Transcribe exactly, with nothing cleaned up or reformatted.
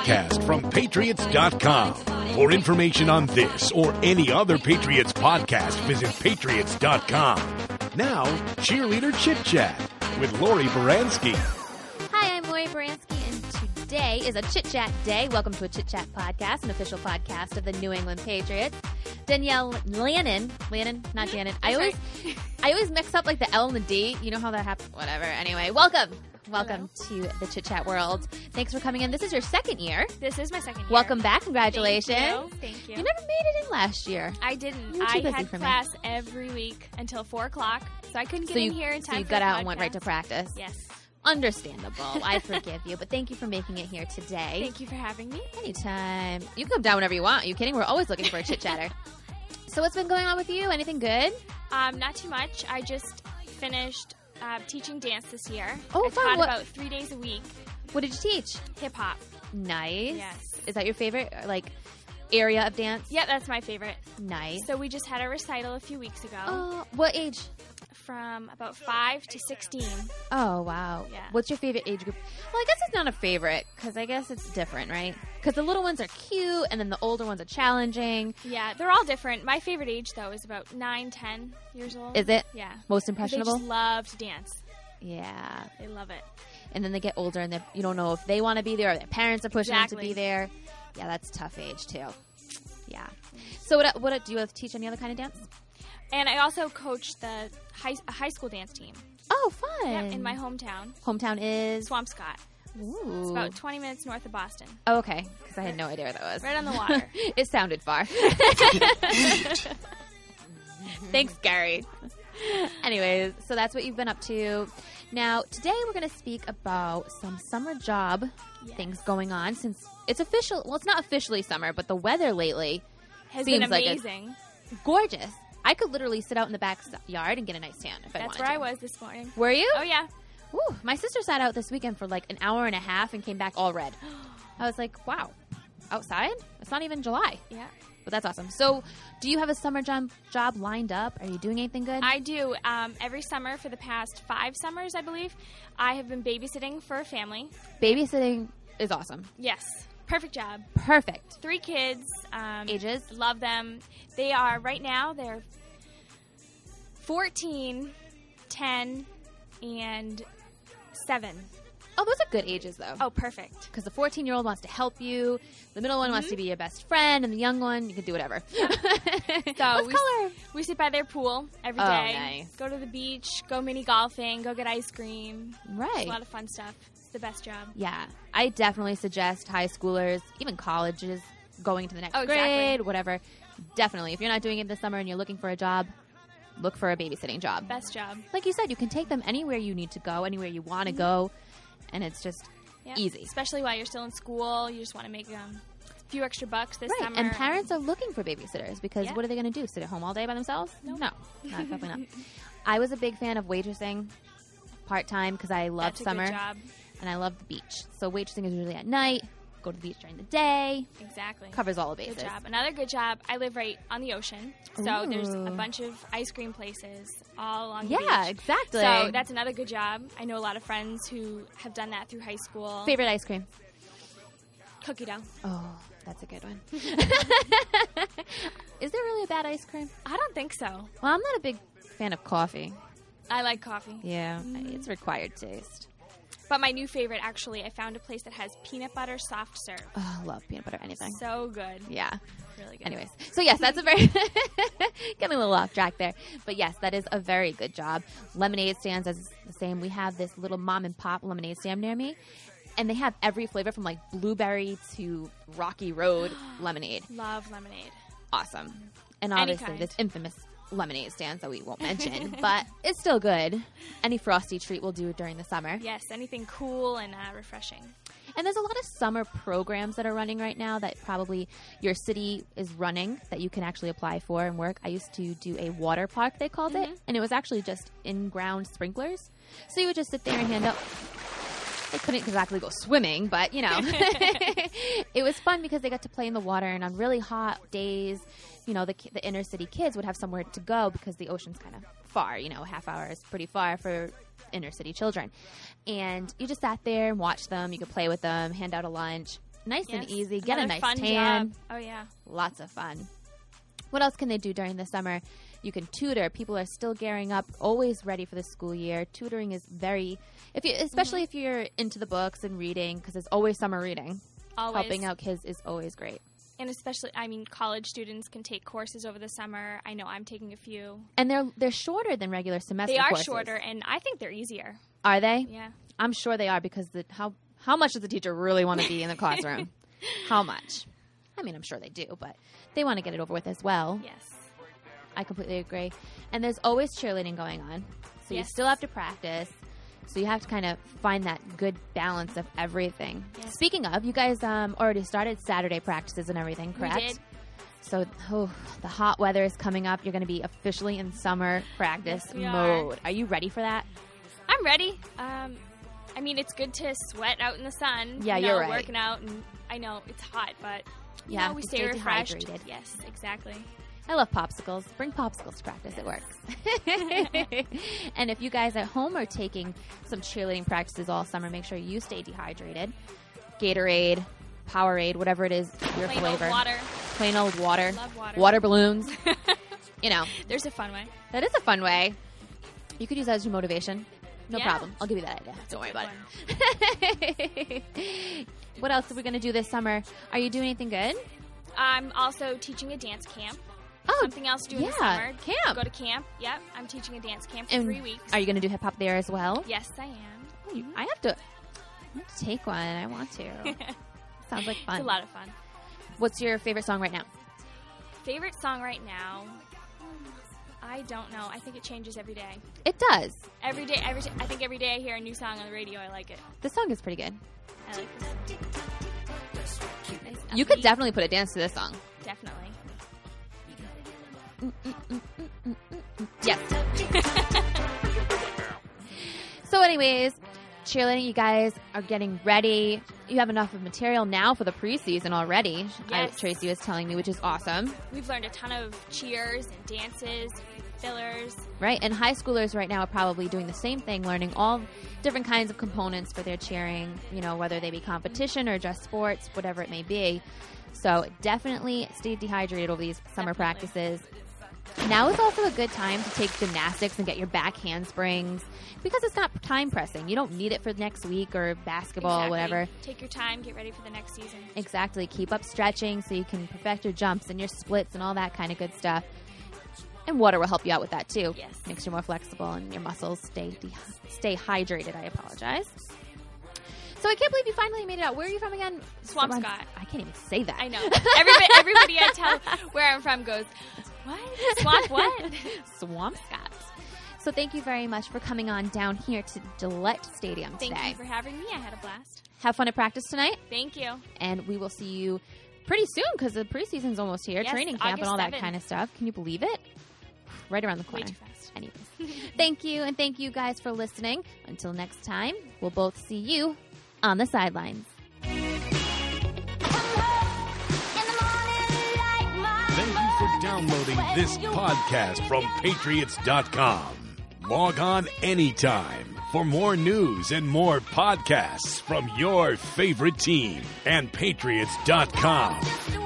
podcast from Patriots dot com. For information on this or any other Patriots podcast, visit Patriots dot com. Now, Cheerleader Chit Chat with Lori Baranski. Hi, I'm Lori Baranski, and today is a Chit Chat Day. Welcome to a Chit Chat podcast, an official podcast of the New England Patriots. Danielle Lannon, Lannon, not Janet. I always, I always mix up like the L and the D. You know how that happens? Whatever. Anyway, welcome. Welcome Hello. to the Chit Chat world. Thanks for coming in. This is your second year. This is my second year. Welcome back. Congratulations. Thank you. Thank you. You never made it in last year. I didn't. You were too I busy had for me. class every week until four o'clock, so I couldn't get so in you, here in time so you for got the out podcast. and went right to practice. Yes. Understandable. I forgive you, but thank you for making it here today. Thank you for having me. Anytime. You can come down whenever you want. Are you kidding? We're always looking for a chit chatter. So what's been going on with you? Anything good? Um, not too much. I just finished uh, teaching dance this year. Oh, I fun. taught What- about three days a week. What did you teach? Hip hop. Nice. Yes. Is that your favorite, like, area of dance? Yeah, that's my favorite. Nice. So we just had a recital a few weeks ago. Oh, what age? From about five to sixteen. Oh, wow. Yeah. What's your favorite age group? Well, I guess it's not a favorite because I guess it's different, right? Because the little ones are cute and then the older ones are challenging. Yeah, they're all different. My favorite age, though, is about nine, ten years old. Is it? Yeah. Most 'Cause impressionable? They just love to dance. Yeah. They love it. And then they get older and they- you don't know if they want to be there or their parents are pushing them to Exactly. be there. Yeah, that's a tough age, too. Yeah. So what, what do you have to teach any other kind of dance? And I also coach the high, a high school dance team. Oh, fun. Yep, in my hometown, Hometown is? Swampscott. Ooh. It's about twenty minutes north of Boston. Oh, okay. Because I had no idea where that was. Right on the water. It sounded far. Thanks, Gary. Anyways, so that's what you've been up to. Now, today we're going to speak about some summer job Yes. things going on since it's official. Well, it's not officially summer, but the weather lately Has seems been like a- amazing. gorgeous. I could literally sit out in the backyard and get a nice tan if I That's wanted where to. I was this morning. Were you? Oh, yeah. Ooh, my sister sat out this weekend for like an hour and a half and came back all red. I was like, wow, outside? It's not even July. Yeah. But that's awesome. So, do you have a summer job, job lined up? Are you doing anything good? I do. Um, every summer for the past five summers, I believe, I have been babysitting for a family. Babysitting is awesome. Yes. Perfect job. Perfect. Three kids. Um, Ages? Love them. They are, right now, they're fourteen, ten, and seven. Oh, those are good ages, though. Oh, perfect. Because the fourteen-year-old wants to help you, the middle one wants to be your best friend, and the young one, you can do whatever. So What we, color? we sit by their pool every Oh, day. nice. Go to the beach, go mini golfing, go get ice cream. It's Right. a lot of fun stuff. It's the best job. Yeah. I definitely suggest high schoolers, even colleges, going to the next Oh, exactly. grade, whatever. Definitely. If you're not doing it this summer and you're looking for a job, look for a babysitting job. Best job. Like you said, you can take them anywhere you need to go, anywhere you want to go, and it's just Yeah. easy. Especially while you're still in school. You just want to make um, a few extra bucks this Right, summer. and parents are looking for babysitters because Yeah. what are they going to do? Sit at home all day by themselves? Nope. No, not, definitely not. I was a big fan of waitressing part time because I loved That's a summer good job. and I loved the beach. So waitressing is usually at night. Go to the beach during the day. Exactly. Covers all the bases. Good job. Another good job. I live right on the ocean, so there's a Ooh. bunch of ice cream places all along the Yeah, beach. exactly. So that's another good job. I know a lot of friends who have done that through high school. Favorite ice cream? Cookie dough. Oh, that's a good one. Is there really a bad ice cream? I don't think so. Well, I'm not a big fan of coffee. I like coffee. Yeah, Mm-hmm. it's required taste. But my new favorite, actually, I found a place that has peanut butter soft serve. Oh, I love peanut butter anything. So good. Yeah. Really good. Anyways, so yes, that's a very getting a little off track there, but yes, that is a very good job. Lemonade stands as the same. We have this little mom and pop lemonade stand near me, and they have every flavor from like blueberry to Rocky Road lemonade. Love lemonade. Awesome, and Any obviously kind. this infamous lemonade stands that we won't mention, but it's still good. Any frosty treat will do during the summer. Yes, anything cool and uh, refreshing. And there's a lot of summer programs that are running right now that probably your city is running that you can actually apply for and work. I used to do a water park, they called it, and it was actually just in-ground sprinklers. So you would just sit there and hand out. They couldn't exactly go swimming, but, you know, it was fun because they got to play in the water. And on really hot days, you know, the, ki- the inner city kids would have somewhere to go because the ocean's kind of far, you know, a half hour is pretty far for inner city children. And you just sat there and watched them. You could play with them, hand out a lunch. Nice Yes. and easy. Get Another a nice fun tan. job. Oh, yeah. Lots of fun. What else can they do during the summer? You can tutor. People are still gearing up, always ready for the school year. Tutoring is very, if you, especially Mm-hmm. if you're into the books and reading, because there's always summer reading. Always. Helping out kids is always great. And especially, I mean, college students can take courses over the summer. I know I'm taking a few. And they're they're shorter than regular semester They are courses. shorter, and I think they're easier. Are they? Yeah. I'm sure they are, because the, how how much does the teacher really want to be in the classroom? How much? I mean, I'm sure they do, but they want to get it over with as well. Yes. I completely agree. And there's always cheerleading going on. So you Yes. still have to practice. So you have to kind of find that good balance of everything. Yes. Speaking of, you guys um, already started Saturday practices and everything, correct? We did. So oh, the hot weather is coming up. You're going to be officially in summer practice Yes, we are. mode. Are you ready for that? I'm ready. Um, I mean, it's good to sweat out in the sun. Yeah, you know, you're right. Working out, and I know it's hot, but you Yeah, know, we you stay, stay refreshed. dehydrated. Yes, exactly. I love popsicles. Bring popsicles to practice. It works. And if you guys at home are taking some cheerleading practices all summer, make sure you stay dehydrated. Gatorade, Powerade, whatever it is, your Plain flavor. old water. Plain old water. Love water. balloons. You know, There's a fun way. that is a fun way. You could use that as your motivation. No Yeah. problem. I'll give you that idea. That's Don't a worry good about it. What else are we going to do this summer? Are you doing anything good? I'm also teaching a dance camp. Oh, Something else to do in the yeah, summer. camp. Go to camp. Yep, I'm teaching a dance camp for And three weeks. Are you going to do hip hop there as well? Yes, I am. Oh, you- I have to, I have to take one. I want to. Sounds like fun. It's a lot of fun. What's your favorite song right now? Favorite song right now? I don't know. I think it changes every day. It does. Every day, every I think every day I hear a new song on the radio. I like it. This song is pretty good. I like this. Nice You could upbeat. definitely put a dance to this song. Definitely. Yes. So anyways, cheerleading, you guys are getting ready. You have enough of material now for the preseason already. I, Yes. Tracy was telling me, which is awesome. We've learned a ton of cheers and dances, fillers. Right, and high schoolers right now are probably doing the same thing, learning all different kinds of components for their cheering, you know, whether they be competition or just sports, whatever it may be. So definitely stay dehydrated over these summer Definitely. practices. Now is also a good time to take gymnastics and get your back handsprings because it's not time pressing. You don't need it for next week or basketball or Exactly. whatever. Take your time. Get ready for the next season. Exactly. Keep up stretching so you can perfect your jumps and your splits and all that kind of good stuff. And water will help you out with that too. Yes. Makes you more flexible and your muscles stay de- stay hydrated. I apologize. So I can't believe you finally made it out. Where are you from again? Swampscott. Someone- I can't even say that. I know. Everybody, everybody I tell where I'm from goes, what? Swamp what? Swampscott. So thank you very much for coming on down here to Gillette Stadium Thank today. you for having me. I had a blast. Have fun at practice tonight, Thank you. and we will see you pretty soon because the preseason's almost here. Yes, Training camp and August all that seventh. kind of stuff. Can you believe it? Right around the Way corner. too fast. Anyways, thank you, and thank you guys for listening. Until next time, we'll both see you on the sidelines. Thank you for downloading this podcast from Patriots dot com. Log on anytime for more news and more podcasts from your favorite team and Patriots dot com.